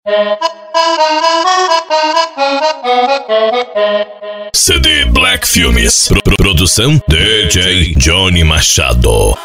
CD Black Filmes. Produção DJ Johnny Machado.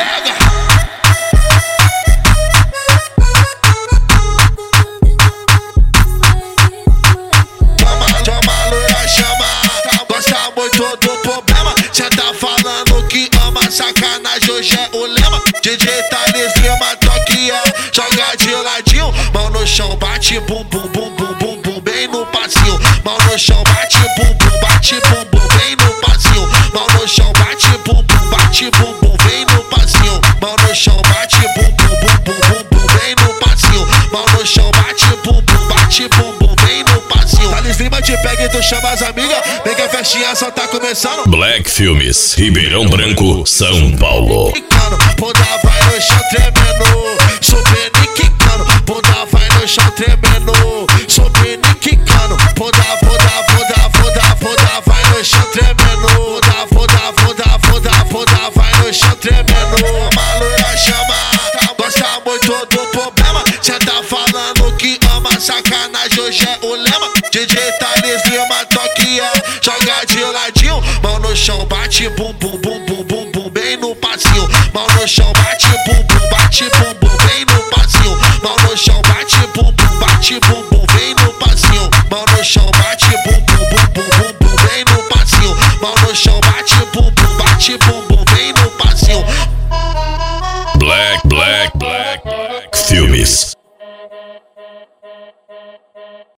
Gosta muito do problema. Cê tá falando que ama sacanagem, hoje é o lema. DJ Thales Lima, toque joga de ladinho. Mão no chão, bate bum bum bum bum bum bum, bem no passinho. Mão no chão, bate bum bum, bate bum bum, bem no passinho. Mão no chão, bate bum bum, bate bum bum, vem no passinho. Mão no chão, bate bum bum bum bum bum bum, vem no passinho. Mão no chão, bate bum bum, bate bum bum, vem no passinho. Thales Lima te pega e tu chama as amigas, vem que a festinha só tá começando. Black Filmes, Ribeirão Branco, São Paulo. Bunda vai no chão tremendo, subindo e quicando. Bunda vai no chão tremendo, subindo e quicando. Bunda vai no chão tremendo. Bunda vai no chão tremendo. Uma loira chama, gosta muito do problema. Cê tá falando que ama sacanagem, hoje é o lema. DJ Thales Lima, toque joga de ladinho. Mão no chão, bate bum bum bum bum bum bum, bem no passinho. Mão no chão, bate bum bum, vem no passinho. Mão no chão, bate bum bum, vem no passinho. Mão no chão, bate bum bum, vem no passinho. Mão no chão, bate bum bum, vem no passinho. Black Filmes.